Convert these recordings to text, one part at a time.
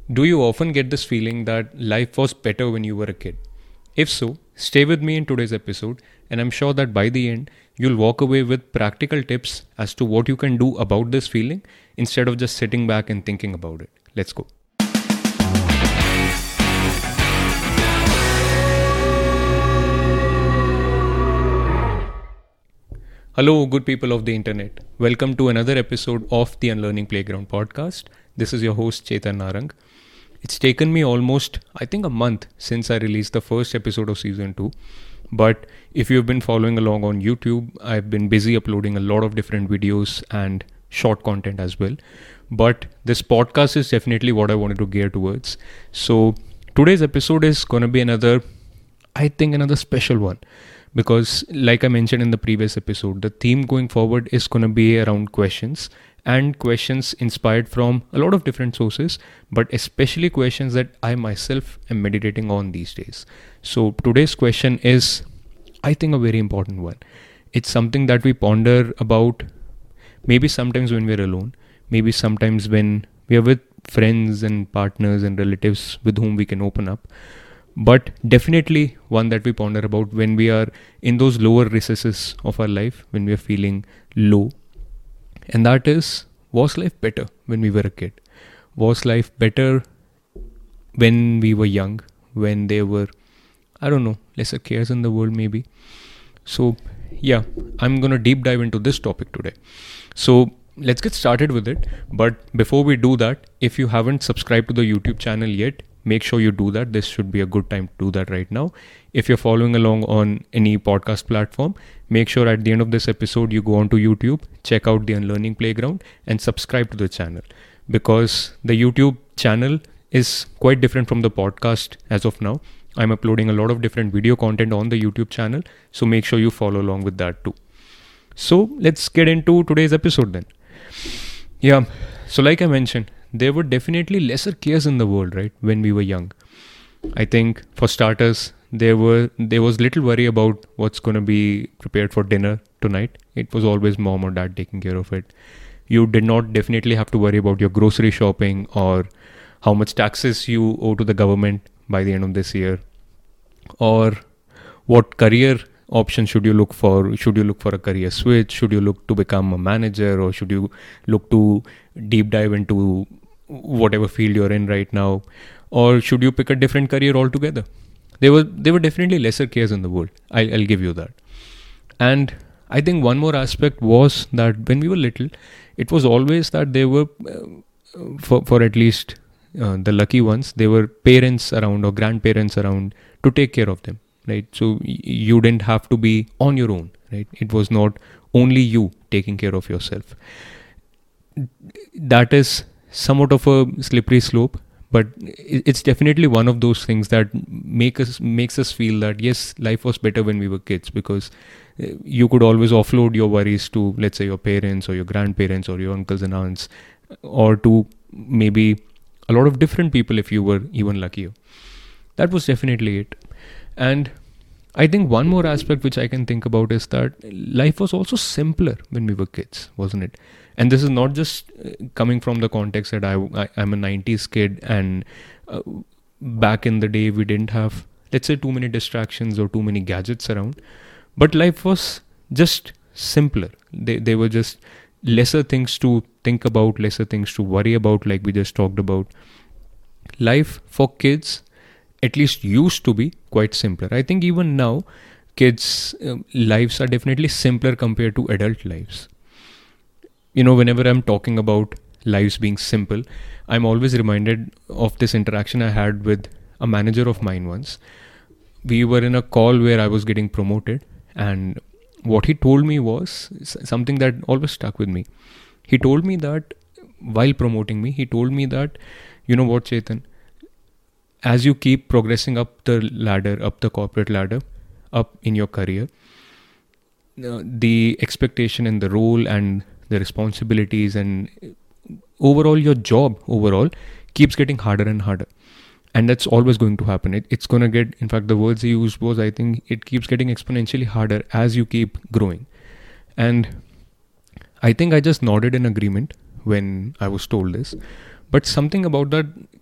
Do you often get this feeling that life was better when you were a kid? If so, stay with me in today's episode, and I'm sure that by the end, you'll walk away with practical tips as to what you can do about this feeling instead of just sitting back and thinking about it. Let's go. Hello, good people of the internet. Welcome to another episode of the Unlearning Playground podcast. This is your host, Chetan Narang. It's taken me almost, a month since I released the first episode of season 2. But if you've been following along on YouTube, I've been busy uploading a lot of different videos and short content as well. But this podcast is definitely what I wanted to gear towards. So today's episode is going to be another special one. Because like I mentioned in the previous episode, the theme going forward is going to be around questions, and questions inspired from a lot of different sources, but especially questions that I myself am meditating on these days. So today's question is, I think, a very important one. It's something that we ponder about maybe sometimes when we're alone, maybe sometimes when we are with friends and partners and relatives with whom we can open up. But definitely one that we ponder about when we are in those lower recesses of our life, when we are feeling low. And that is, was life better when we were a kid? Was life better when we were young, when there were, lesser cares in the world maybe? So yeah, I'm going to deep dive into this topic today. So let's get started with it. But before we do that, if you haven't subscribed to the YouTube channel yet, make sure you do that. This should be a good time to do that right now. If you're following along on any podcast platform, make sure at the end of this episode you go onto YouTube, check out the Unlearning Playground and subscribe to the channel. Because the YouTube channel is quite different from the podcast as of now. I'm uploading a lot of different video content on the YouTube channel, so make sure you follow along with that too. So let's get into today's episode then. Yeah, so like I mentioned, there were definitely lesser cares in the world, right, when we were young. I think for starters, there was little worry about what's going to be prepared for dinner tonight. It was always mom or dad taking care of it. You did not definitely have to worry about your grocery shopping or how much taxes you owe to the government by the end of this year, or what career option should you look for? Should you look for a career switch? Should you look to become a manager, or should you look to deep dive into whatever field you're in right now, or should you pick a different career altogether? There were definitely lesser cares in the world. I'll give you that. And I think one more aspect was that when we were little, it was always that there were, for at least the lucky ones, there were parents around or grandparents around to take care of them. Right, so you didn't have to be on your own. Right, it was not only you taking care of yourself. That is somewhat of a slippery slope, but it's definitely one of those things that makes us feel that yes, life was better when we were kids, because you could always offload your worries to, let's say, your parents or your grandparents or your uncles and aunts, or to maybe a lot of different people if you were even luckier. That was definitely it. And I think one more aspect which I can think about is that life was also simpler when we were kids, wasn't it? And this is not just coming from the context that I'm a 90s kid, and back in the day we didn't have, let's say, too many distractions or too many gadgets around. But life was just simpler. There were just lesser things to think about, lesser things to worry about, like we just talked about. Life for kids at least used to be quite simpler. I think even now, kids' lives are definitely simpler compared to adult lives. Whenever I'm talking about lives being simple, I'm always reminded of this interaction I had with a manager of mine once. We were in a call where I was getting promoted, and what he told me was something that always stuck with me. He told me that while promoting me, you know what, Chetan, as you keep progressing up the ladder, up the corporate ladder, up in your career, the expectation and the role and the responsibilities and overall your job overall keeps getting harder and harder. And that's always going to happen. It's going to get, in fact, the words he used was, I think it keeps getting exponentially harder as you keep growing. And I think I just nodded in agreement when I was told this. But something about that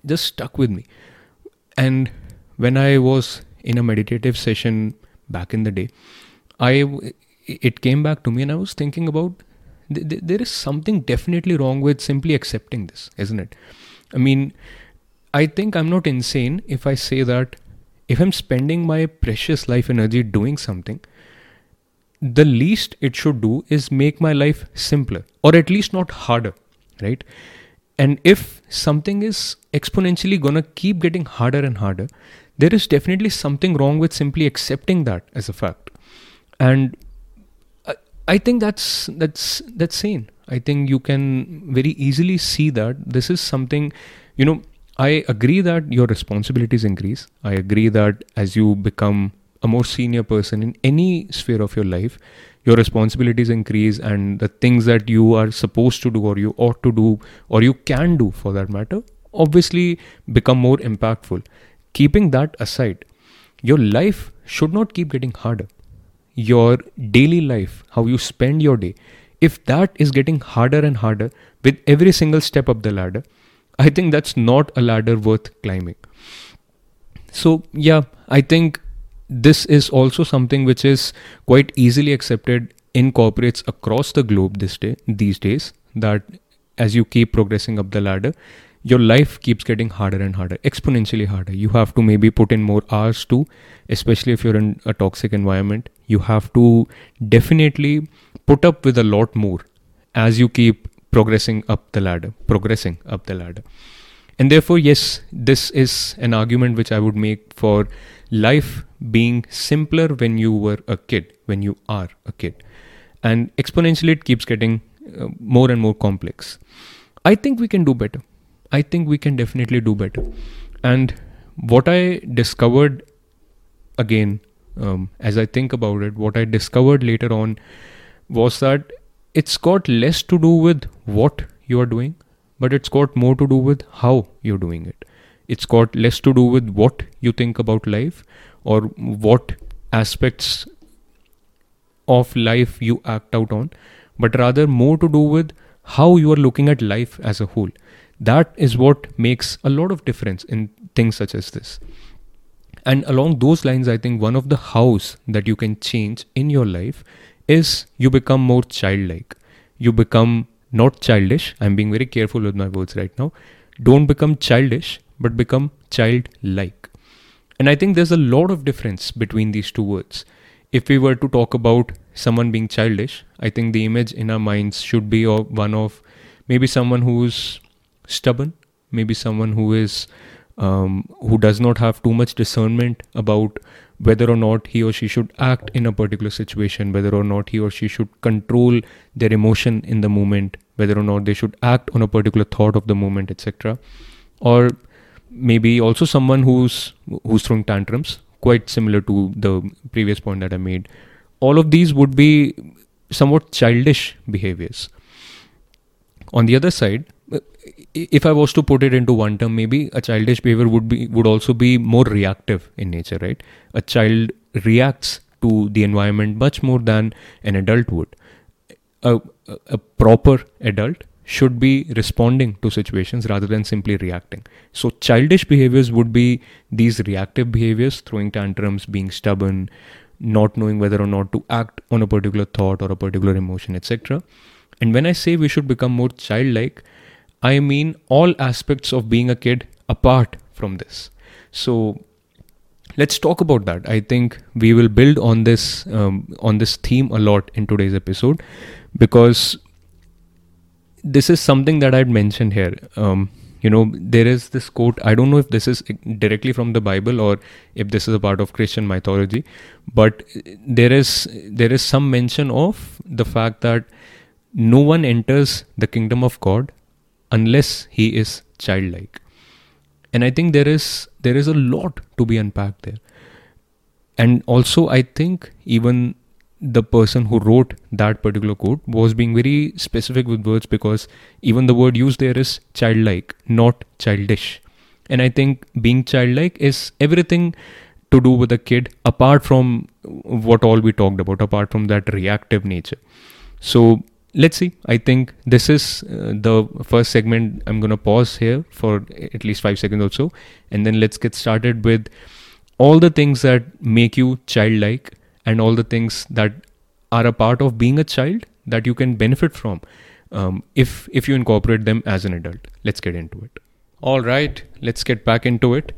just stuck with me. And when I was in a meditative session back in the day, it came back to me, and I was thinking about there is something definitely wrong with simply accepting this, isn't it? I mean, I think I'm not insane if I say that if I'm spending my precious life energy doing something, the least it should do is make my life simpler, or at least not harder, right? And if something is exponentially gonna keep getting harder and harder, there is definitely something wrong with simply accepting that as a fact. And I think that's sane. I think you can very easily see that this is something, I agree that your responsibilities increase. I agree that as you become a more senior person in any sphere of your life, your responsibilities increase, and the things that you are supposed to do, or you ought to do, or you can do for that matter, obviously become more impactful. Keeping that aside, your life should not keep getting harder. Your daily life, how you spend your day, if that is getting harder and harder with every single step up the ladder, I think that's not a ladder worth climbing. So yeah, I think this is also something which is quite easily accepted in corporates across the globe these days, that as you keep progressing up the ladder, your life keeps getting harder and harder, exponentially harder. You have to maybe put in more hours too, especially if you're in a toxic environment. You have to definitely put up with a lot more as you keep progressing up the ladder. And therefore, yes, this is an argument which I would make for life being simpler when you are a kid. And exponentially it keeps getting more and more complex. I think we can do better. I think we can definitely do better. And what I discovered again, as I think about it, what I discovered later on was that it's got less to do with what you are doing, but it's got more to do with how you're doing it. It's got less to do with what you think about life, or what aspects of life you act out on, but rather more to do with how you are looking at life as a whole. That is what makes a lot of difference in things such as this. And along those lines, I think one of the hows that you can change in your life is you become more childlike. You become not childish. I'm being very careful with my words right now. Don't become childish, but become childlike. And I think there's a lot of difference between these two words. If we were to talk about someone being childish, I think the image in our minds should be one of maybe someone who's stubborn, maybe someone who does not have too much discernment about whether or not he or she should act in a particular situation, whether or not he or she should control their emotion in the moment, whether or not they should act on a particular thought of the moment, etc. Or maybe also someone who's throwing tantrums, quite similar to the previous point that I made. All of these would be somewhat childish behaviors. On the other side, if I was to put it into one term, maybe a childish behavior would also be more reactive in nature, right? A child reacts to the environment much more than an adult would. A proper adult should be responding to situations rather than simply reacting. So childish behaviors would be these reactive behaviors, throwing tantrums, being stubborn, not knowing whether or not to act on a particular thought or a particular emotion, etc. And when I say we should become more childlike, I mean all aspects of being a kid apart from this. So let's talk about that. I think we will build on this theme a lot in today's episode, because this is something that I'd mentioned here. There is this quote. I don't know if this is directly from the Bible or if this is a part of Christian mythology, but there is some mention of the fact that no one enters the kingdom of God unless he is childlike. And I think there is a lot to be unpacked there. And also I think even the person who wrote that particular quote was being very specific with words, because even the word used there is childlike, not childish. And I think being childlike is everything to do with a kid, apart from what all we talked about, apart from that reactive nature. So let's see. I think this is the first segment. I'm going to pause here for at least 5 seconds or so, and then let's get started with all the things that make you childlike and all the things that are a part of being a child that you can benefit from if you incorporate them as an adult. Let's get into it. All right, let's get back into it.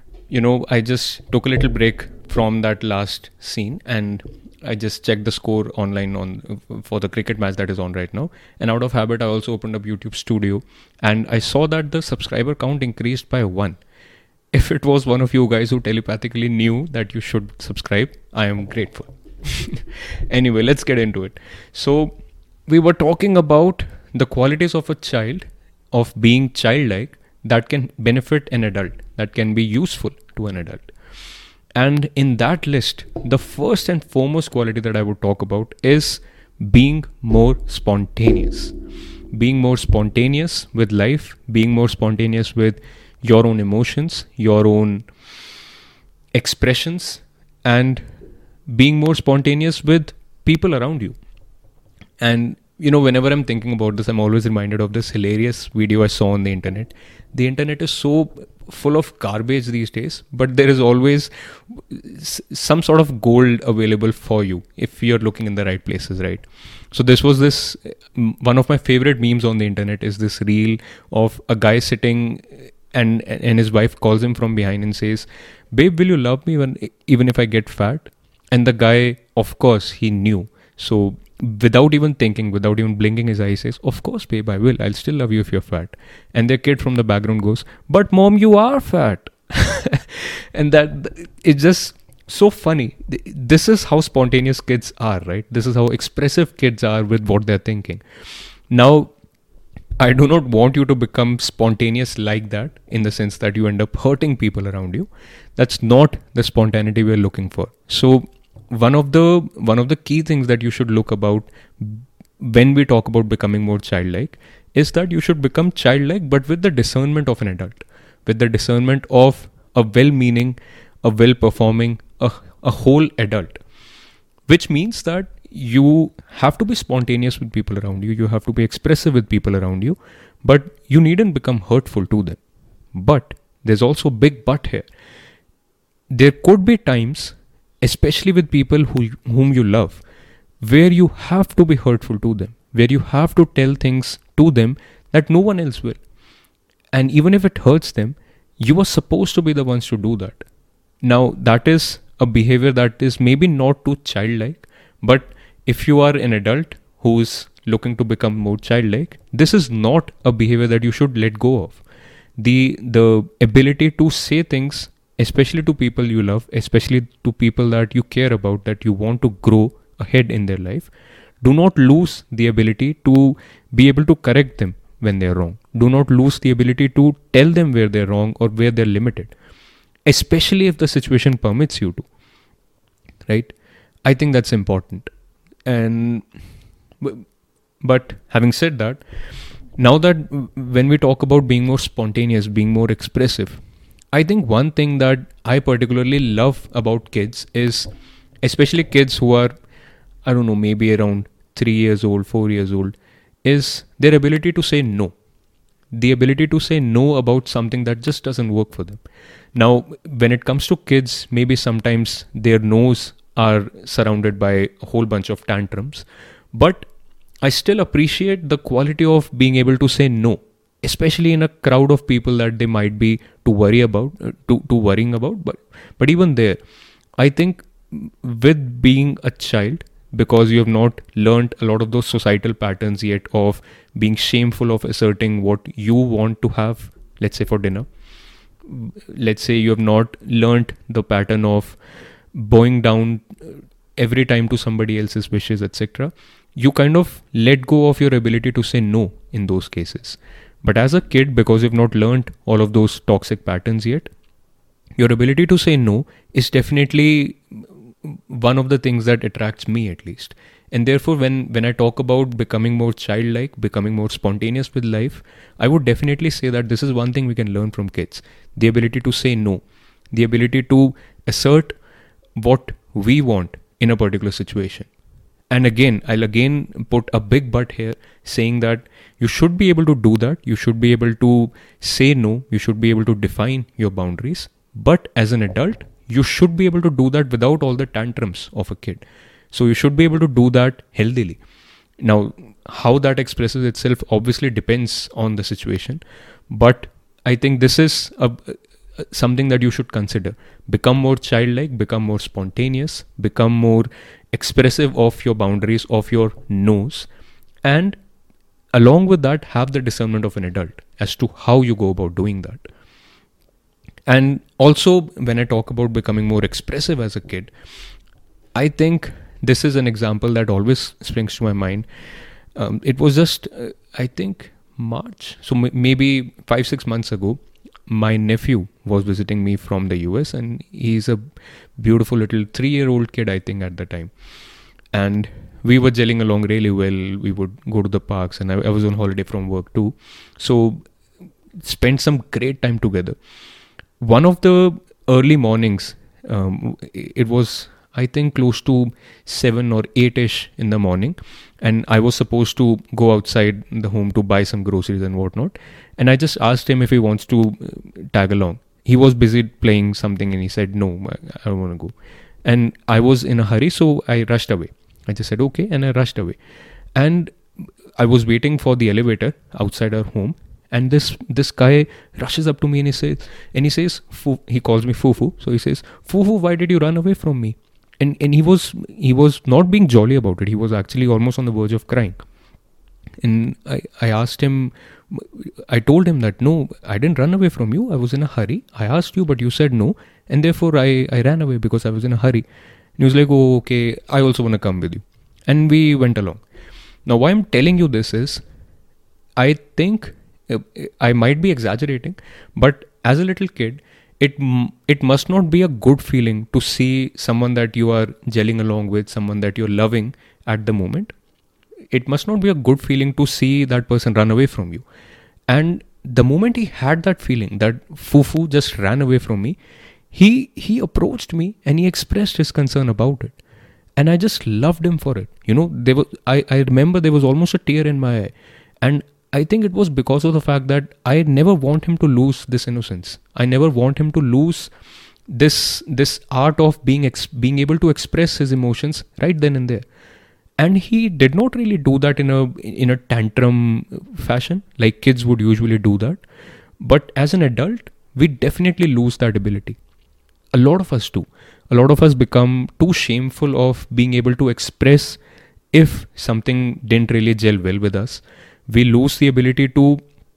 I just took a little break from that last scene, and I just checked the score online for the cricket match that is on right now. And out of habit, I also opened up YouTube Studio, and I saw that the subscriber count increased by 1. If it was one of you guys who telepathically knew that you should subscribe, I am grateful. Anyway, let's get into it. So we were talking about the qualities of a child, of being childlike, that can benefit an adult, that can be useful to an adult. And in that list, the first and foremost quality that I would talk about is being more spontaneous. Being more spontaneous with life, being more spontaneous with your own emotions, your own expressions, and being more spontaneous with people around you. And whenever I'm thinking about this, I'm always reminded of this hilarious video I saw on the internet. The internet is so full of garbage these days, but there is always some sort of gold available for you if you're looking in the right places, right? So one of my favorite memes on the internet is this reel of a guy sitting and his wife calls him from behind and says, "Babe, will you love me even if I get fat?" And the guy, of course, he knew. So without even thinking, without even blinking his eyes, says, "Of course, babe, I will. I'll still love you if you're fat." And their kid from the background goes, "But mom, you are fat." And that it's just so funny. This is how spontaneous kids are, right? This is how expressive kids are with what they're thinking. Now, I do not want you to become spontaneous like that, in the sense that you end up hurting people around you. That's not the spontaneity we're looking for. So one of the key things that you should look about when we talk about becoming more childlike is that you should become childlike, but with the discernment of an adult, with the discernment of a well-meaning, a well-performing, a whole adult. Which means that you have to be spontaneous with people around you. You have to be expressive with people around you, but you needn't become hurtful to them. But there's also a big but here. There could be times, especially with people whom you love, where you have to be hurtful to them, where you have to tell things to them that no one else will. And even if it hurts them, you are supposed to be the ones to do that. Now, that is a behavior that is maybe not too childlike, but if you are an adult who is looking to become more childlike, this is not a behavior that you should let go of. The ability to say things, especially to people you love, especially to people that you care about, that you want to grow ahead in their life, do not lose the ability to be able to correct them when they're wrong. Do not lose the ability to tell them where they're wrong or where they're limited, especially if the situation permits you to, right? I think that's important. But having said that, now that when we talk about being more spontaneous, being more expressive, I think one thing that I particularly love about kids is, especially kids who are, I don't know, maybe around 3 years old, 4 years old, is their ability to say no. The ability to say no about something that just doesn't work for them. Now, when it comes to kids, maybe sometimes their no's are surrounded by a whole bunch of tantrums, but I still appreciate the quality of being able to say no, especially in a crowd of people that they might be worrying about. But even there, I think with being a child, because you have not learned a lot of those societal patterns yet of being shameful of asserting what you want to have, let's say for dinner. Let's say you have not learned the pattern of bowing down every time to somebody else's wishes, etc. You kind of let go of your ability to say no in those cases. But as a kid, because you've not learned all of those toxic patterns yet, your ability to say no is definitely one of the things that attracts me, at least. And therefore, when I talk about becoming more childlike, becoming more spontaneous with life, I would definitely say that this is one thing we can learn from kids. The ability to say no. The ability to assert what we want in a particular situation. And again, I'll again put a big but here, saying that you should be able to do that. You should be able to say no. You should be able to define your boundaries. But as an adult, you should be able to do that without all the tantrums of a kid. So you should be able to do that healthily. Now, how that expresses itself obviously depends on the situation. But I think this is something that you should consider. Become more childlike, become more spontaneous, become more expressive of your boundaries, of your no's, and along with that, have the discernment of an adult as to how you go about doing that. And also, when I talk about becoming more expressive as a kid, I think this is an example that always springs to my mind. It was just, I think, March. So maybe 5-6 months ago, my nephew was visiting me from the US, and he's a beautiful little 3-year-old kid, I think, at the time. And we were gelling along really well. We would go to the parks, and I was on holiday from work too. So spent some great time together. One of the early mornings, it was, I think, close to 7 or 8-ish in the morning, and I was supposed to go outside the home to buy some groceries and whatnot. And I just asked him if he wants to tag along. He was busy playing something, and he said, no, I don't want to go. And I was in a hurry, so I rushed away. I just said, okay, and I rushed away. And I was waiting for the elevator outside our home, and this guy rushes up to me, and he says, he calls me Fufu. So he says, Fufu, why did you run away from me? And he was not being jolly about it. He was actually almost on the verge of crying. And I asked him, I told him that, no, I didn't run away from you. I was in a hurry. I asked you, but you said no. And therefore I ran away because I was in a hurry. And he was like, oh, okay, I also want to come with you. And we went along. Now, why I'm telling you this is, I think I might be exaggerating, but as a little kid, it must not be a good feeling to see someone that you are gelling along with, someone that you're loving at the moment. It must not be a good feeling to see that person run away from you. And the moment he had that feeling that Fufu just ran away from me, he approached me and he expressed his concern about it. And I just loved him for it. I remember there was almost a tear in my eye. And I think it was because of the fact that I never want him to lose this innocence. I never want him to lose this art of being able to express his emotions right then and there. And he did not really do that in a tantrum fashion, like kids would usually do that. But as an adult, we definitely lose that ability. A lot of us do. A lot of us become too shameful of being able to express if something didn't really gel well with us. We lose the ability to,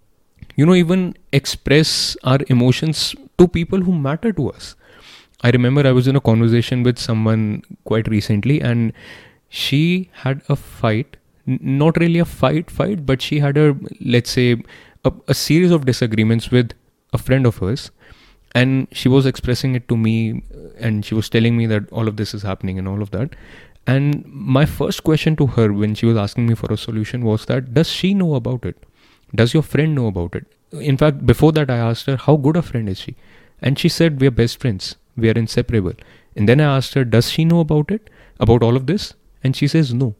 even express our emotions to people who matter to us. I remember I was in a conversation with someone quite recently, and she had a fight, not really a fight, but she had let's say, a series of disagreements with a friend of hers. And she was expressing it to me, and she was telling me that all of this is happening and all of that. And my first question to her when she was asking me for a solution was that, does she know about it? Does your friend know about it? In fact, before that, I asked her, how good a friend is she? And she said, we are best friends. We are inseparable. And then I asked her, does she know about it? About all of this? And she says, no.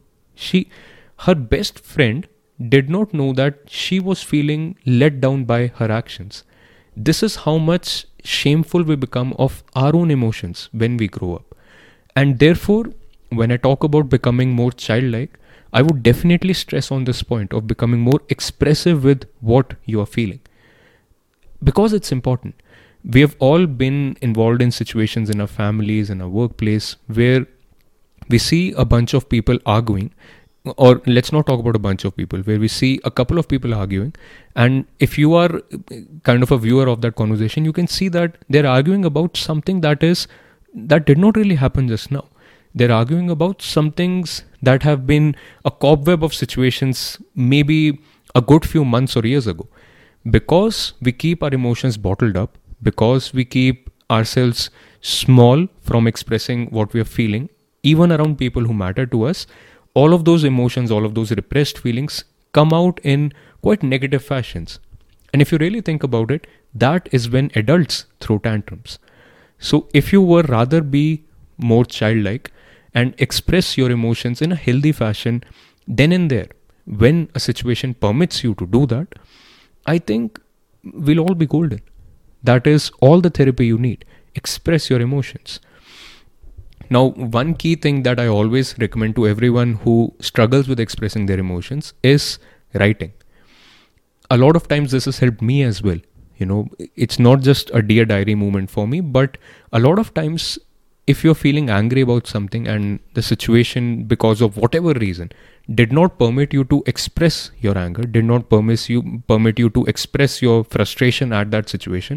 Her best friend did not know that she was feeling let down by her actions. This is how much shameful we become of our own emotions when we grow up. And therefore, when I talk about becoming more childlike, I would definitely stress on this point of becoming more expressive with what you are feeling. Because it's important. We have all been involved in situations in our families, in our workplace, where we see a bunch of people arguing, or let's not talk about a bunch of people, where we see a couple of people arguing. And if you are kind of a viewer of that conversation, you can see that they're arguing about something that did not really happen just now. They're arguing about some things that have been a cobweb of situations maybe a good few months or years ago. Because we keep our emotions bottled up, because we keep ourselves small from expressing what we are feeling, even around people who matter to us, all of those emotions, all of those repressed feelings come out in quite negative fashions. And if you really think about it, that is when adults throw tantrums. So if you were rather be more childlike and express your emotions in a healthy fashion then and there. When a situation permits you to do that, I think we'll all be golden. That is all the therapy you need. Express your emotions. Now, one key thing that I always recommend to everyone who struggles with expressing their emotions is writing. A lot of times this has helped me as well. It's not just a Dear Diary moment for me, but a lot of times if you're feeling angry about something and the situation, because of whatever reason, did not permit you to express your anger, did not permit you to express your frustration at that situation,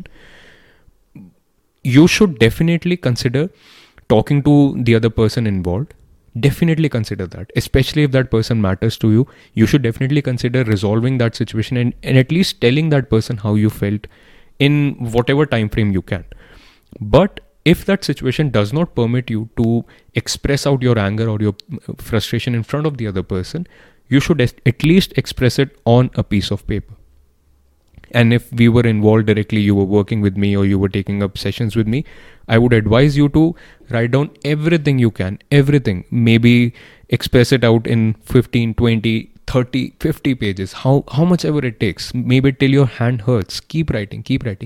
you should definitely consider talking to the other person involved. Definitely consider that, especially if that person matters to you. You should definitely consider resolving that situation and at least telling that person how you felt in whatever time frame you can. But if that situation does not permit you to express out your anger or your frustration in front of the other person, you should at least express it on a piece of paper. And if we were involved directly, you were working with me or you were taking up sessions with me, I would advise you to write down everything you can, everything. Maybe express it out in 15, 20, 30, 50 pages, how much ever it takes. Maybe till your hand hurts. Keep writing.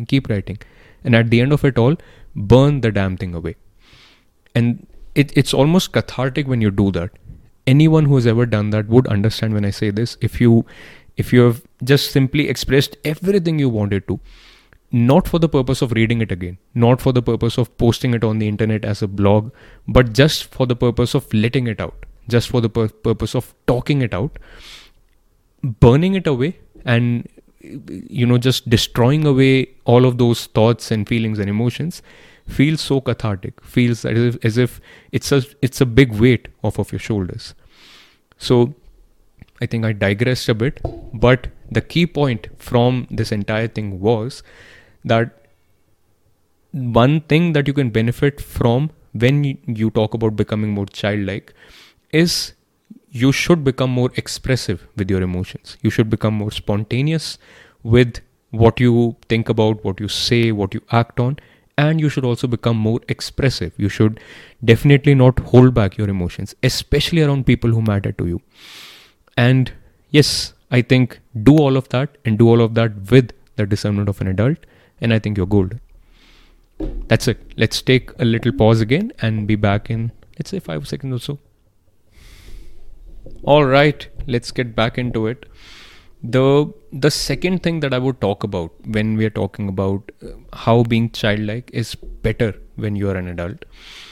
And at the end of it all, burn the damn thing away. And it's almost cathartic when you do that. Anyone who has ever done that would understand when I say this. If you have just simply expressed everything you wanted to, not for the purpose of reading it again, not for the purpose of posting it on the internet as a blog, but just for the purpose of letting it out, just for the purpose of talking it out, burning it away and just destroying away all of those thoughts and feelings and emotions feels so cathartic, feels as if it's a big weight off of your shoulders. So I think I digressed a bit, but the key point from this entire thing was that one thing that you can benefit from when you talk about becoming more childlike is you should become more expressive with your emotions. You should become more spontaneous with what you think about, what you say, what you act on, and you should also become more expressive. You should definitely not hold back your emotions, especially around people who matter to you. And yes, I think do all of that and do all of that with the discernment of an adult, and I think you're golden. That's it. Let's take a little pause again and be back in, let's say, 5 seconds or so. All right, let's get back into it. The second thing that I would talk about when we are talking about how being childlike is better when you are an adult,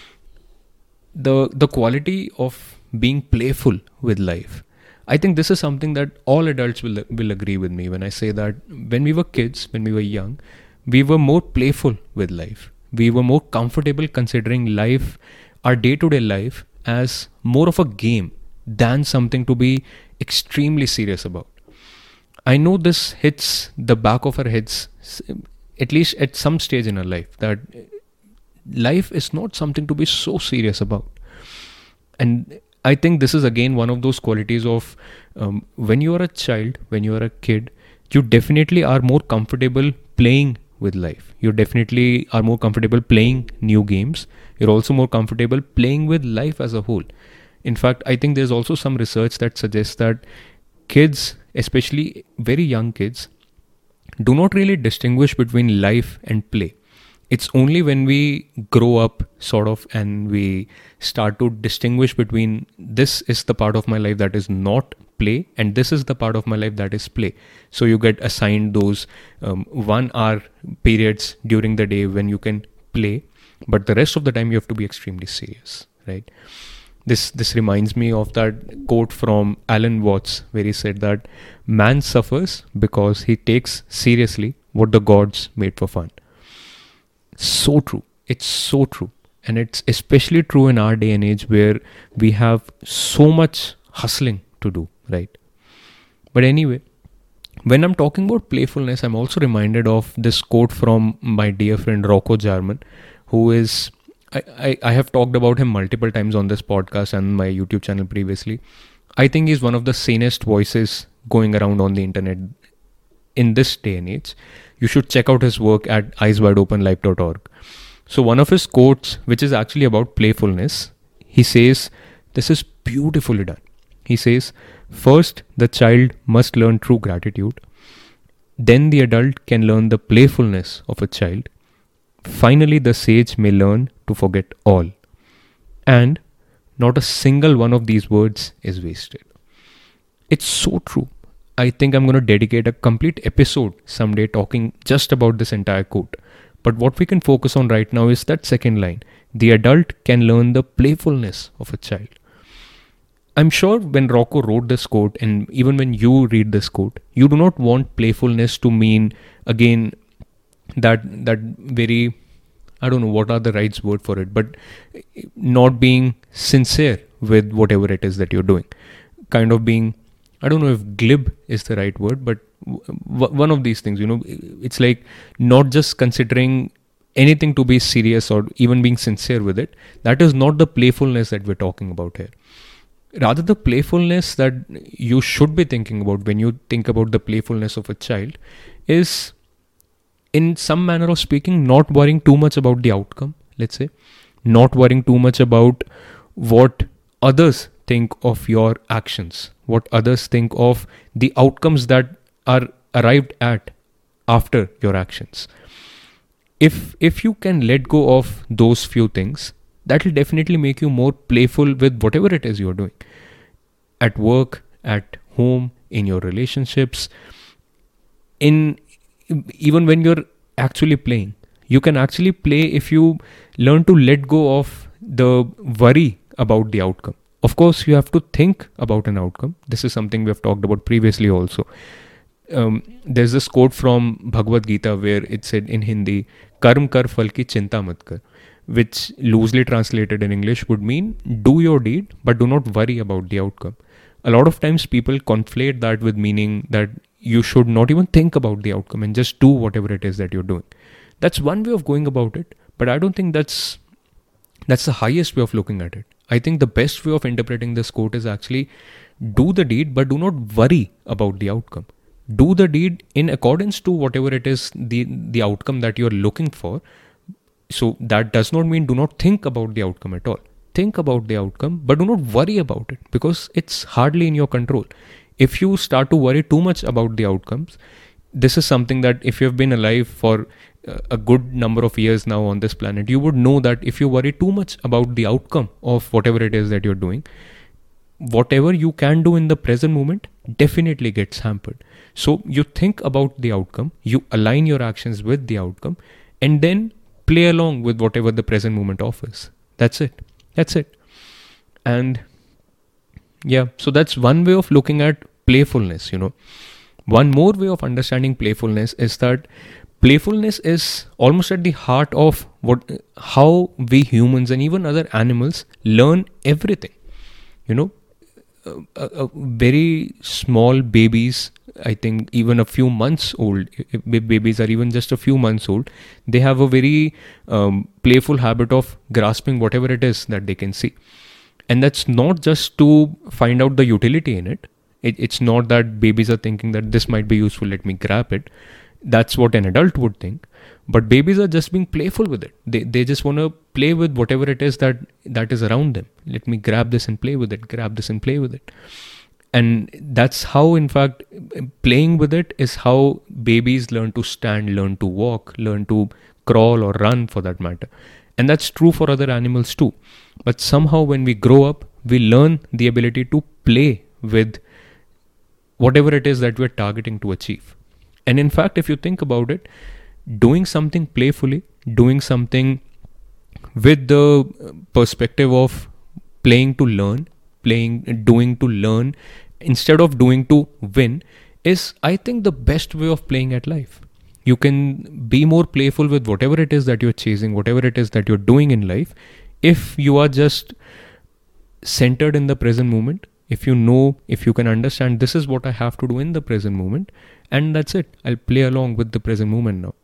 the quality of being playful with life. I think this is something that all adults will agree with me when I say that when we were kids, when we were young, we were more playful with life. We were more comfortable considering life, our day-to-day life, as more of a game than something to be extremely serious about. I know this hits the back of our heads, at least at some stage in our life, that life is not something to be so serious about. And I think this is again one of those qualities of when you are a child, when you are a kid, you definitely are more comfortable playing with life. You definitely are more comfortable playing new games. You're also more comfortable playing with life as a whole. In fact, I think there's also some research that suggests that kids, especially very young kids, do not really distinguish between life and play. It's only when we grow up sort of and we start to distinguish between this is the part of my life that is not play and this is the part of my life that is play. So you get assigned those 1 hour periods during the day when you can play, but the rest of the time you have to be extremely serious, right? This reminds me of that quote from Alan Watts where he said that man suffers because he takes seriously what the gods made for fun. So true. It's so true. And it's especially true in our day and age where we have so much hustling to do, right? But anyway, when I'm talking about playfulness, I'm also reminded of this quote from my dear friend Rocco Jarman, who is, I have talked about him multiple times on this podcast and my YouTube channel previously. I think he's one of the sanest voices going around on the internet in this day and age. You should check out his work at eyeswideopenlife.org. So one of his quotes, which is actually about playfulness, he says, this is beautifully done. He says, first, the child must learn true gratitude. Then the adult can learn the playfulness of a child. Finally, the sage may learn to forget all. And not a single one of these words is wasted. It's so true. I think I'm going to dedicate a complete episode someday talking just about this entire quote. But what we can focus on right now is that second line. The adult can learn the playfulness of a child. I'm sure when Rocco wrote this quote, and even when you read this quote, you do not want playfulness to mean, again, that very, I don't know what are the right word for it, but not being sincere with whatever it is that you're doing. Kind of being, I don't know if glib is the right word, but one of these things, it's like not just considering anything to be serious or even being sincere with it. That is not the playfulness that we're talking about here. Rather, the playfulness that you should be thinking about when you think about the playfulness of a child is, in some manner of speaking, not worrying too much about the outcome, let's say. Not worrying too much about what others think of your actions, what others think of the outcomes that are arrived at after your actions. If you can let go of those few things, that will definitely make you more playful with whatever it is you're doing. At work, at home, in your relationships, even when you're actually playing. You can actually play if you learn to let go of the worry about the outcome. Of course, you have to think about an outcome. This is something we have talked about previously also. There's this quote from Bhagavad Gita where it said in Hindi, Karm kar phal ki chinta mat kar, which loosely translated in English would mean do your deed but do not worry about the outcome. A lot of times people conflate that with meaning that you should not even think about the outcome and just do whatever it is that you're doing. That's one way of going about it, but I don't think that's the highest way of looking at it. I think the best way of interpreting this quote is actually do the deed but do not worry about the outcome. Do the deed in accordance to whatever it is the outcome that you're looking for. So that does not mean do not think about the outcome at all. Think about the outcome, but do not worry about it because it's hardly in your control. If you start to worry too much about the outcomes, this is something that if you've been alive for a good number of years now on this planet, you would know that if you worry too much about the outcome of whatever it is that you're doing, whatever you can do in the present moment definitely gets hampered. So you think about the outcome, you align your actions with the outcome, and then play along with whatever the present moment offers. That's it. And yeah, so that's one way of looking at playfulness, One more way of understanding playfulness is that playfulness is almost at the heart of how we humans and even other animals learn everything. Very small babies, I think even a few months old, if babies are even just a few months old, they have a very playful habit of grasping whatever it is that they can see. And that's not just to find out the utility in it. It's not that babies are thinking that this might be useful, let me grab it. That's what an adult would think. But babies are just being playful with it. They just want to play with whatever it is that is around them. Let me grab this and play with it, grab this and play with it. And that's how, in fact, playing with it is how babies learn to stand, learn to walk, learn to crawl or run for that matter. And that's true for other animals too. But somehow when we grow up, we learn the ability to play with whatever it is that we're targeting to achieve. And in fact, if you think about it, doing something playfully, doing something with the perspective of playing to learn, doing to learn, instead of doing to win, is, I think, the best way of playing at life. You can be more playful with whatever it is that you're chasing, whatever it is that you're doing in life, if you are just centered in the present moment, if you can understand this is what I have to do in the present moment, and that's it. I'll play along with the present moment now.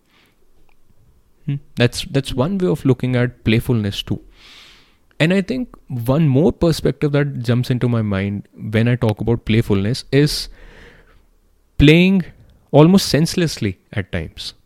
That's one way of looking at playfulness too. And I think one more perspective that jumps into my mind when I talk about playfulness is playing almost senselessly at times.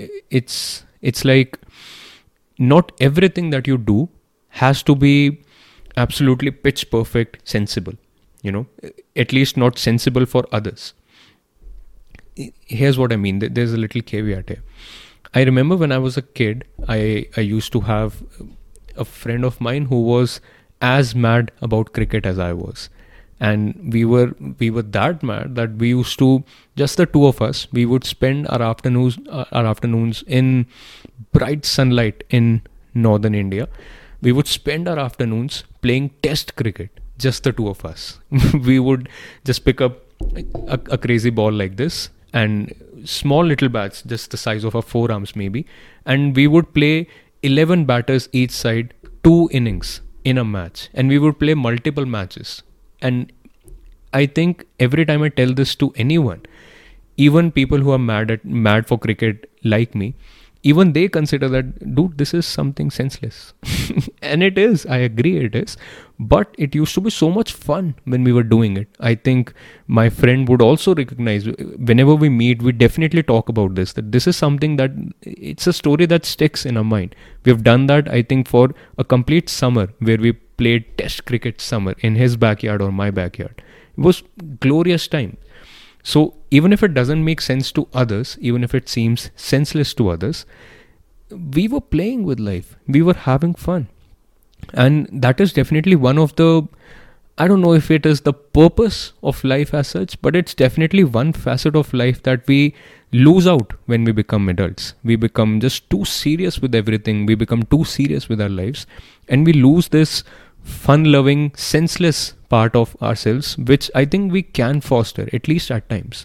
It's like not everything that you do has to be absolutely pitch perfect sensible, at least not sensible for others. Here's what I mean. There's a little caveat here. I remember when I was a kid, I used to have a friend of mine who was as mad about cricket as I was. And we were that mad that we used to, just the two of us, we would spend our afternoons in bright sunlight in northern India. We would spend our afternoons playing test cricket, just the two of us. We would just pick up a crazy ball like this and small little bats, just the size of our forearms maybe, and we would play 11 batters each side, 2 innings in a match, and we would play multiple matches. And I think every time I tell this to anyone, even people who are mad for cricket like me, even they consider that, dude, this is something senseless. And it is, I agree it is. But it used to be so much fun when we were doing it. I think my friend would also recognize, whenever we meet, we definitely talk about this, that this is something that, it's a story that sticks in our mind. We've done that, I think, for a complete summer where we played test cricket summer in his backyard or my backyard. It was glorious time. So even if it doesn't make sense to others, even if it seems senseless to others, we were playing with life. We were having fun. And that is definitely one of the, I don't know if it is the purpose of life as such, but it's definitely one facet of life that we lose out when we become adults. We become just too serious with everything. We become too serious with our lives. And we lose this fun-loving, senseless part of ourselves, which I think we can foster, at least at times.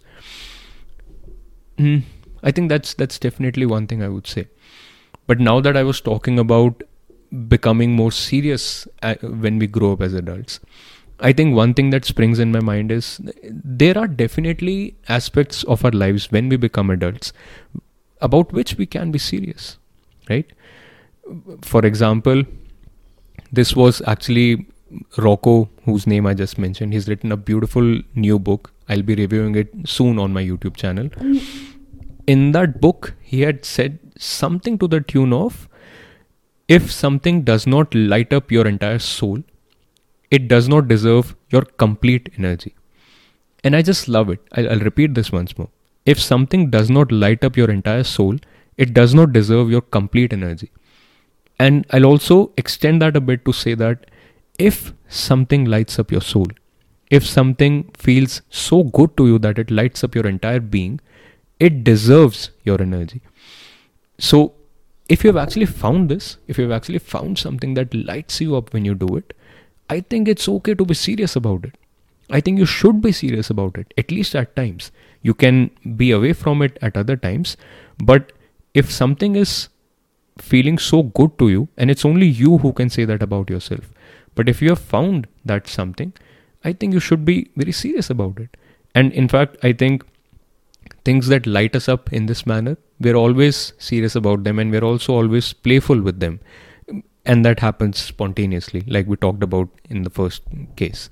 I think that's definitely one thing I would say. But now that I was talking about becoming more serious when we grow up as adults, I think one thing that springs in my mind is there are definitely aspects of our lives when we become adults about which we can be serious, right? For example, this was actually Rocco, whose name I just mentioned. He's written a beautiful new book. I'll be reviewing it soon on my YouTube channel. In that book, he had said something to the tune of, if something does not light up your entire soul, it does not deserve your complete energy. And I just love it. I'll repeat this once more. If something does not light up your entire soul, it does not deserve your complete energy. And I'll also extend that a bit to say that if something lights up your soul, if something feels so good to you that it lights up your entire being, it deserves your energy. So if you've actually found this, if you've actually found something that lights you up when you do it, I think it's okay to be serious about it. I think you should be serious about it, at least at times. You can be away from it at other times, but if something is feeling so good to you, and it's only you who can say that about yourself, but if you have found that something, I think you should be very serious about it. And in fact, I think things that light us up in this manner, we're always serious about them, and we're also always playful with them. And that happens spontaneously, like we talked about in the first case.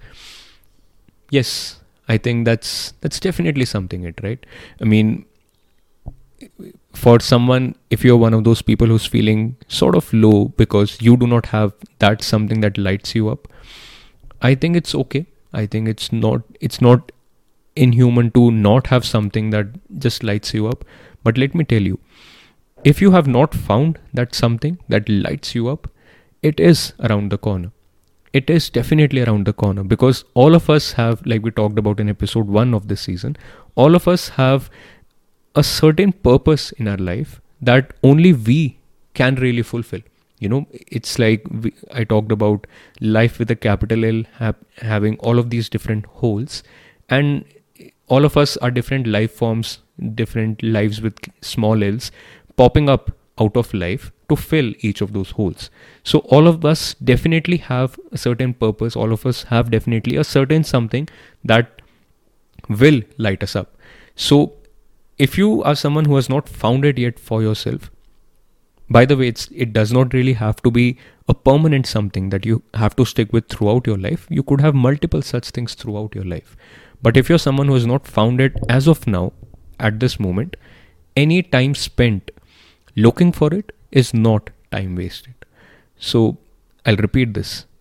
Yes, I think that's definitely something, right? I mean, for someone, if you're one of those people who's feeling sort of low because you do not have that something that lights you up, I think it's okay. I think it's not inhuman to not have something that just lights you up. But let me tell you, if you have not found that something that lights you up, it is around the corner. It is definitely around the corner, because all of us have, like we talked about in episode 1 of this season, all of us have a certain purpose in our life that only we can really fulfill. It's like I talked about life with a capital L, having all of these different holes, and all of us are different life forms, different lives with small L's popping up out of life to fill each of those holes. So all of us definitely have a certain purpose. All of us have definitely a certain something that will light us up. So if you are someone who has not found it yet for yourself, by the way, it does not really have to be a permanent something that you have to stick with throughout your life. You could have multiple such things throughout your life. But if you're someone who has not found it as of now, at this moment, any time spent looking for it is not time wasted. So I'll repeat this.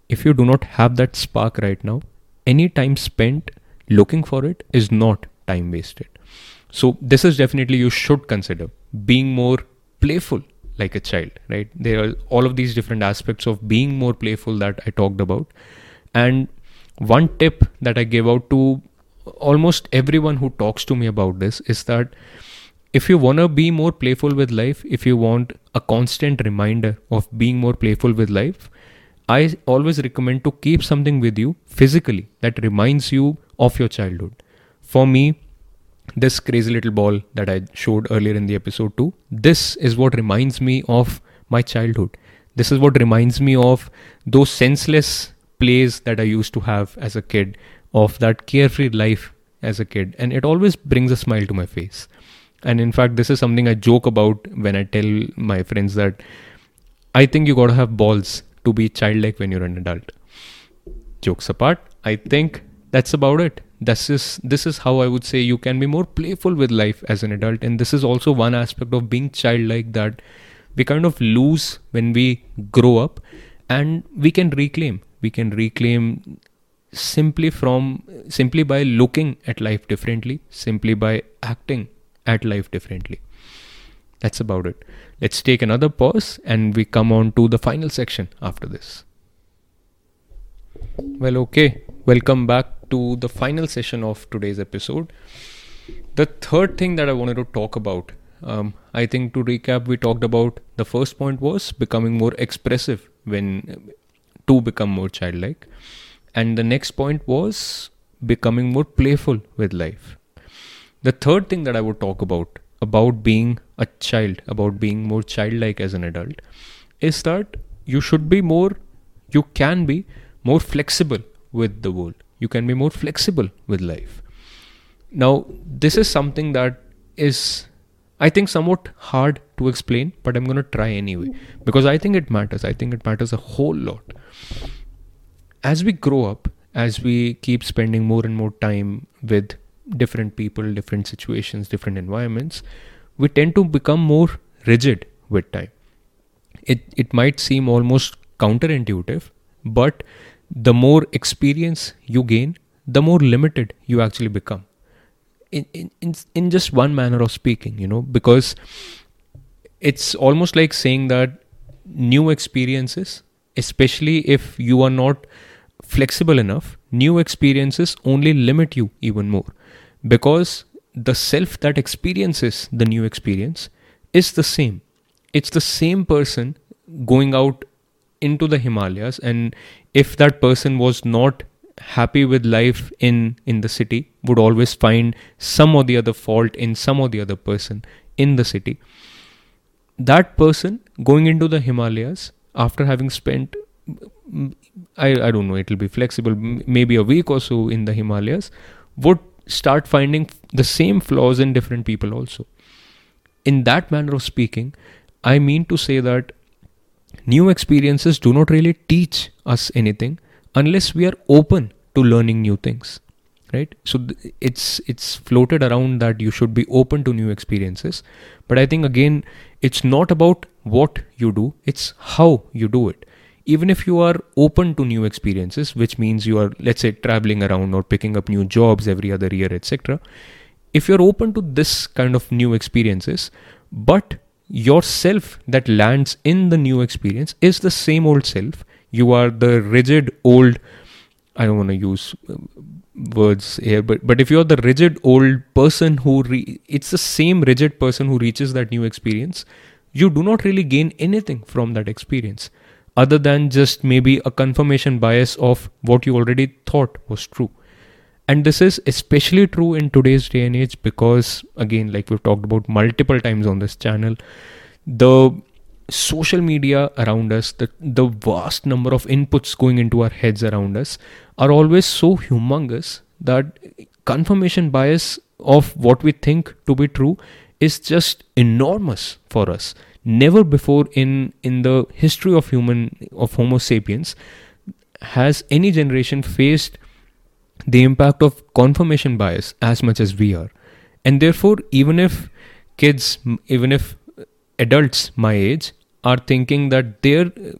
if you do not have that spark right now, any time spent looking for it is not time wasted. So this is definitely, you should consider being more playful like a child, right? There are all of these different aspects of being more playful that I talked about. And one tip that I give out to almost everyone who talks to me about this is that if you want to be more playful with life, if you want a constant reminder of being more playful with life, I always recommend to keep something with you physically that reminds you of your childhood. For me, this crazy little ball that I showed earlier in the episode too, this is what reminds me of my childhood. This is what reminds me of those senseless plays that I used to have as a kid, of that carefree life as a kid. And it always brings a smile to my face. And in fact, this is something I joke about when I tell my friends that I think you gotta have balls to be childlike when you're an adult. Jokes apart, I think that's about it. This is how I would say you can be more playful with life as an adult. And this is also one aspect of being childlike that we kind of lose when we grow up, and we can reclaim simply by looking at life differently, simply by acting at life differently. That's about it. Let's take another pause and we come on to the final section after this. Well, okay. Welcome back to the final session of today's episode. The third thing that I wanted to talk about, I think to recap, we talked about the first point was becoming more expressive to become more childlike. And the next point was becoming more playful with life. The third thing that I would talk about being a child, about being more childlike as an adult, is that you can be more flexible with the world. You can be more flexible with life. Now, this is something that is, I think, somewhat hard to explain, but I'm going to try anyway, because I think it matters. I think it matters a whole lot. As we grow up, as we keep spending more and more time with different people, different situations, different environments, we tend to become more rigid with time. It might seem almost counterintuitive, but the more experience you gain, the more limited you actually become. In just one manner of speaking, because it's almost like saying that new experiences, especially if you are not flexible enough, new experiences only limit you even more, because the self that experiences the new experience is the same. It's the same person going out into the Himalayas, and if that person was not happy with life in the city, would always find some or the other fault in some or the other person in the city. That person going into the Himalayas after having spent, I don't know, it'll be flexible, maybe a week or so in the Himalayas, would start finding the same flaws in different people also. In that manner of speaking, I mean to say that new experiences do not really teach us anything unless we are open to learning new things, right? So it's floated around that you should be open to new experiences, but I think again, it's not about what you do, it's how you do it. Even if you are open to new experiences, which means you are, let's say, traveling around or picking up new jobs every other year, etc. If you're open to this kind of new experiences, but yourself that lands in the new experience is the same old self, you are the rigid old, I don't want to use words here, but if you're the rigid old person it's the same rigid person who reaches that new experience, you do not really gain anything from that experience other than just maybe a confirmation bias of what you already thought was true. And this is especially true in today's day and age because, again, like we've talked about multiple times on this channel, the social media around us, the vast number of inputs going into our heads around us are always so humongous that confirmation bias of what we think to be true is just enormous for us. Never before in the history of Homo sapiens has any generation faced the impact of confirmation bias as much as we are. And therefore, even if adults my age are thinking that their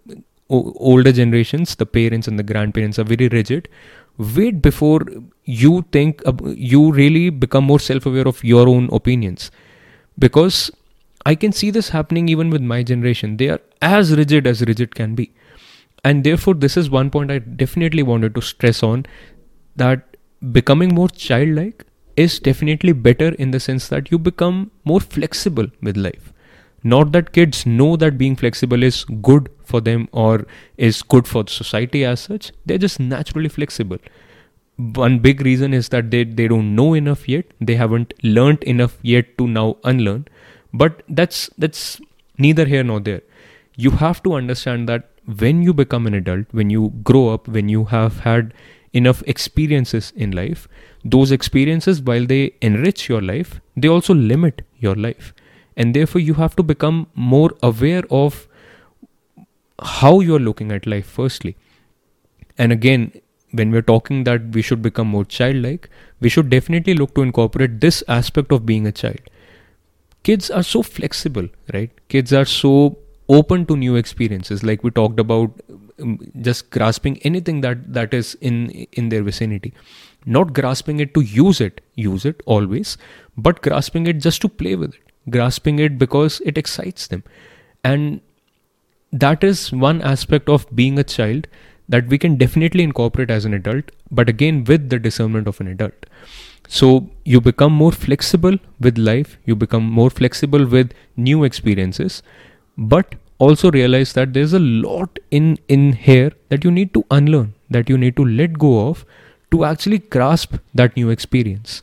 older generations, the parents and the grandparents are very rigid. Wait before you think, you really become more self-aware of your own opinions. Because I can see this happening even with my generation. They are as rigid can be. And therefore, this is one point I definitely wanted to stress on, that becoming more childlike is definitely better in the sense that you become more flexible with life. Not that kids know that being flexible is good for them or is good for society as such. They're just naturally flexible. One big reason is that they don't know enough yet. They haven't learned enough yet to now unlearn. But that's neither here nor there. You have to understand that when you become an adult, when you grow up, when you have had enough experiences in life, those experiences, while they enrich your life, they also limit your life. And therefore, you have to become more aware of how you're looking at life firstly. And again, when we're talking that we should become more childlike, we should definitely look to incorporate this aspect of being a child. Kids are so flexible, right? Kids are so open to new experiences. Like we talked about, just grasping anything that is in their vicinity. Not grasping it to use it always, but grasping it just to play with it. Grasping it because it excites them. And that is one aspect of being a child that we can definitely incorporate as an adult, but again with the discernment of an adult. So you become more flexible with life, you become more flexible with new experiences, but also realize that there's a lot in here that you need to unlearn, that you need to let go of to actually grasp that new experience.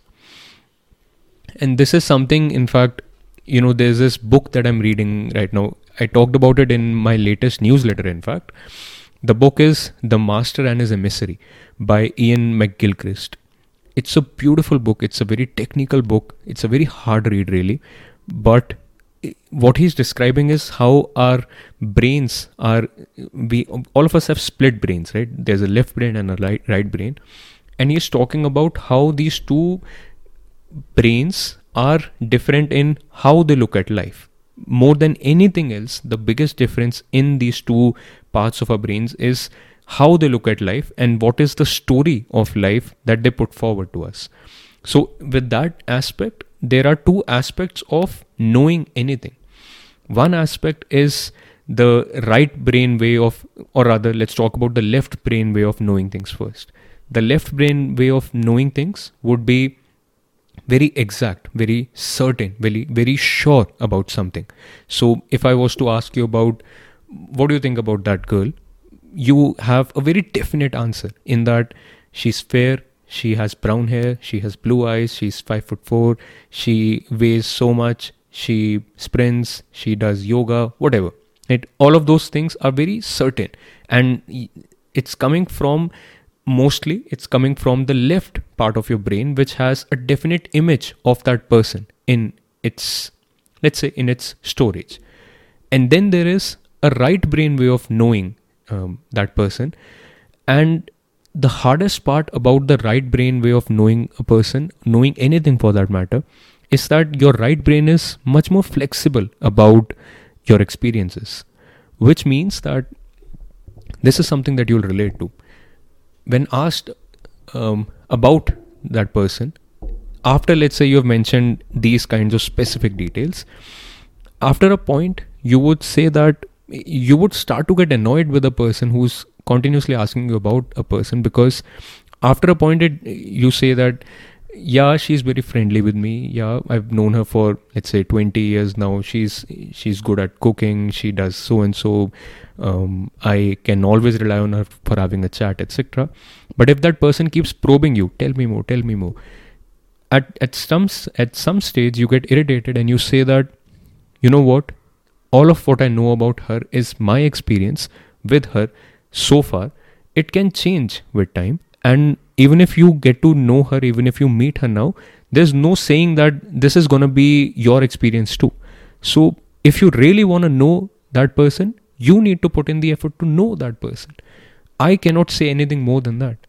And this is something, in fact, there's this book that I'm reading right now. I talked about it in my latest newsletter, in fact. The book is The Master and His Emissary by Ian McGilchrist. It's a beautiful book. It's a very technical book. It's a very hard read, really. But what he's describing is how our brains are, all of us have split brains, right? There's a left brain and a right brain. And he's talking about how these two brains are different in how they look at life. More than anything else, the biggest difference in these two parts of our brains is how they look at life and what is the story of life that they put forward to us. So with that aspect, there are two aspects of knowing anything. One aspect is the right brain way of, or rather, let's talk about the left brain way of knowing things first. The left brain way of knowing things would be very exact, very certain, very sure about something. So if I was to ask you about, what do you think about that girl? You have a very definite answer in that she's fair, she has brown hair, she has blue eyes, she's 5'4", she weighs so much, she sprints, she does yoga, whatever. All of those things are very certain, and it's coming from the left part of your brain, which has a definite image of that person in its, let's say, in its storage. And then there is a right brain way of knowing that person. And the hardest part about the right brain way of knowing a person, knowing anything for that matter, is that your right brain is much more flexible about your experiences, which means that this is something that you'll relate to. When asked about that person, after, let's say, you have mentioned these kinds of specific details, after a point, you would say that you would start to get annoyed with a person who's continuously asking you about a person, because after a point, you say that, yeah, she's very friendly with me. Yeah, I've known her for, let's say, 20 years now. She's good at cooking. She does so and so. I can always rely on her for having a chat, etc. But if that person keeps probing you, tell me more. At some stage, you get irritated and you say that, you know what? All of what I know about her is my experience with her so far. It can change with time. And even if you get to know her, even if you meet her now, there's no saying that this is going to be your experience too. So if you really want to know that person, you need to put in the effort to know that person. I cannot say anything more than that.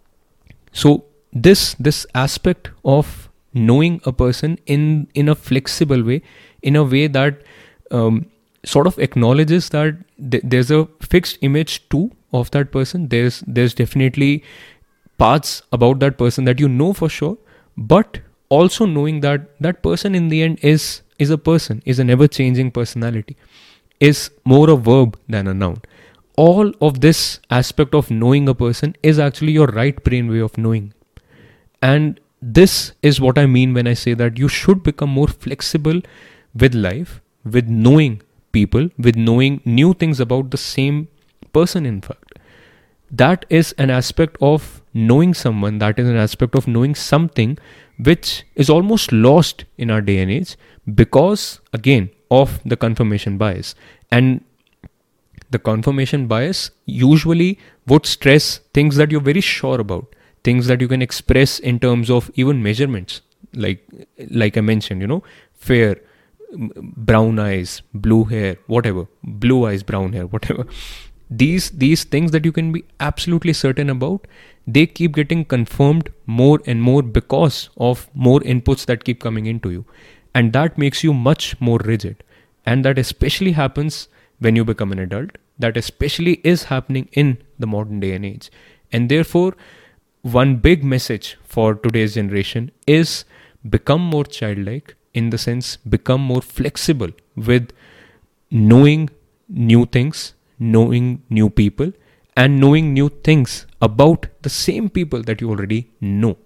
So this aspect of knowing a person in a flexible way, in a way that sort of acknowledges that there's a fixed image too of that person. There's definitely parts about that person that you know for sure, but also knowing that that person in the end is a person, is an ever-changing personality, is more a verb than a noun. All of this aspect of knowing a person is actually your right brain way of knowing. And this is what I mean when I say that you should become more flexible with life, with knowing people, with knowing new things about the same person, in fact. That is an aspect of knowing someone, that is an aspect of knowing something which is almost lost in our day and age because, again, of the confirmation bias. And the confirmation bias usually would stress things that you're very sure about, things that you can express in terms of even measurements, like I mentioned, fair, brown eyes, blue hair, whatever, blue eyes, brown hair, whatever. These things that you can be absolutely certain about, they keep getting confirmed more and more because of more inputs that keep coming into you. And that makes you much more rigid. And that especially happens when you become an adult. That especially is happening in the modern day and age. And therefore, one big message for today's generation is become more childlike, in the sense, become more flexible with knowing new things, knowing new people, and knowing new things about the same people that you already know.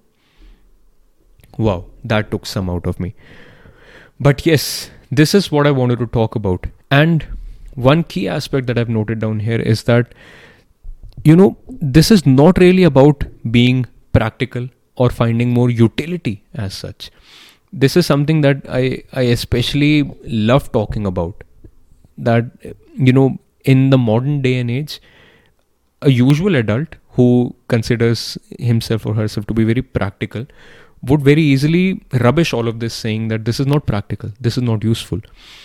Wow, that took some out of me. But yes, this is what I wanted to talk about. And one key aspect that I've noted down here is that, this is not really about being practical or finding more utility as such. This is something that I especially love talking about. That, in the modern day and age, a usual adult who considers himself or herself to be very practical would very easily rubbish all of this, saying that this is not practical, this is not useful.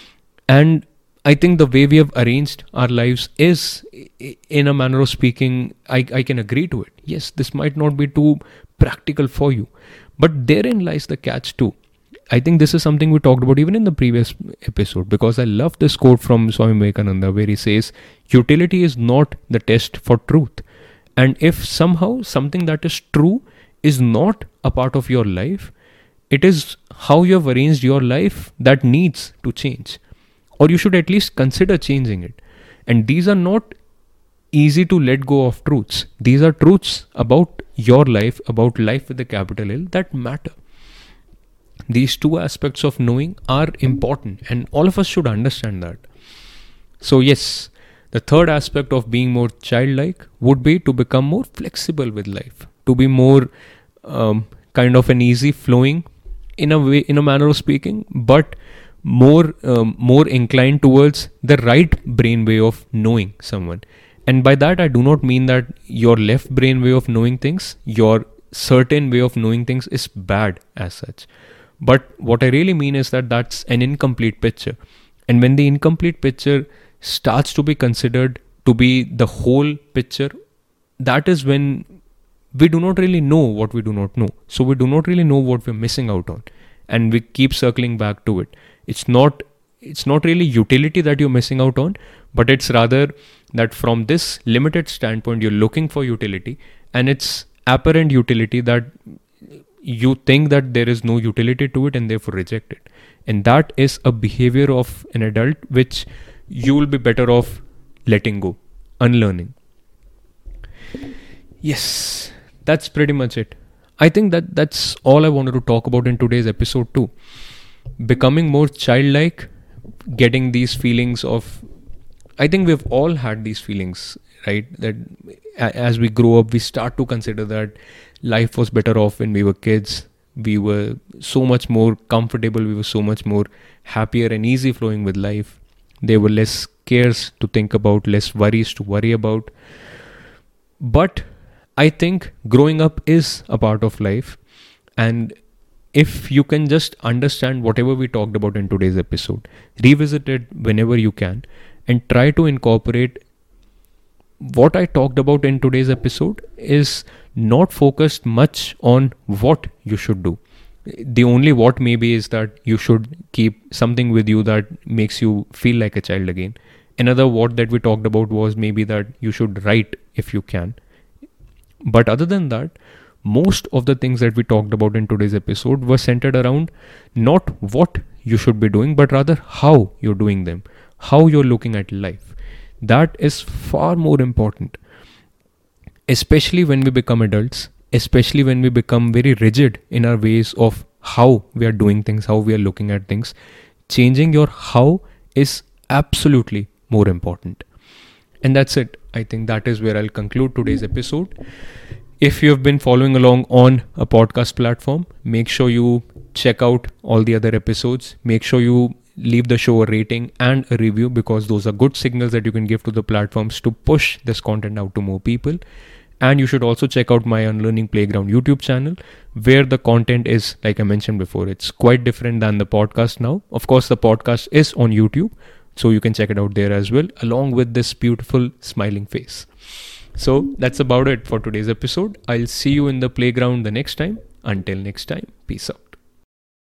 And I think the way we have arranged our lives is, in a manner of speaking, I can agree to it. Yes, this might not be too practical for you, but therein lies the catch too. I think this is something we talked about even in the previous episode, because I love this quote from Swami Vivekananda where he says, utility is not the test for truth. And if somehow something that is true is not a part of your life, it is how you have arranged your life that needs to change. Or you should at least consider changing it. And these are not easy to let go of truths. These are truths about your life, about life with a capital L, that matter. These two aspects of knowing are important, and all of us should understand that. So yes, the third aspect of being more childlike would be to become more flexible with life, to be more kind of an easy flowing, in a way, in a manner of speaking, but more inclined towards the right brain way of knowing someone. And by that I do not mean that your left brain way of knowing things, your certain way of knowing things is bad as such. But what I really mean is that that's an incomplete picture. And when the incomplete picture starts to be considered to be the whole picture, that is when we do not really know what we do not know. So we do not really know what we're missing out on. And we keep circling back to it. It's not really utility that you're missing out on, but it's rather that from this limited standpoint, you're looking for utility, and it's apparent utility that you think that there is no utility to it and therefore reject it. And that is a behavior of an adult which you will be better off letting go, unlearning. Yes, that's pretty much it. I think that's all I wanted to talk about in today's episode too. Becoming more childlike, getting these feelings of, I think we've all had these feelings, right? That as we grow up, we start to consider that life was better off when we were kids. We were so much more comfortable. We were so much more happier and easy flowing with life. There were less cares to think about, less worries to worry about. But I think growing up is a part of life. And if you can just understand whatever we talked about in today's episode, revisit it whenever you can, and try to incorporate what I talked about in today's episode is not focused much on what you should do. The only what maybe is that you should keep something with you that makes you feel like a child again. Another what that we talked about was maybe that you should write if you can. But other than that, most of the things that we talked about in today's episode were centered around not what you should be doing, but rather how you're doing them, how you're looking at life. That is far more important, especially when we become adults, especially when we become very rigid in our ways of how we are doing things, how we are looking at things. Changing your how is absolutely more important. And that's it. I think that is where I'll conclude today's episode. If you have been following along on a podcast platform, make sure you check out all the other episodes. Make sure you leave the show a rating and a review, because those are good signals that you can give to the platforms to push this content out to more people. And you should also check out my Unlearning Playground YouTube channel, where the content is, like I mentioned before, it's quite different than the podcast now. Of course, the podcast is on YouTube, so you can check it out there as well, along with this beautiful smiling face. So that's about it for today's episode. I'll see you in the playground the next time. Until next time, peace out.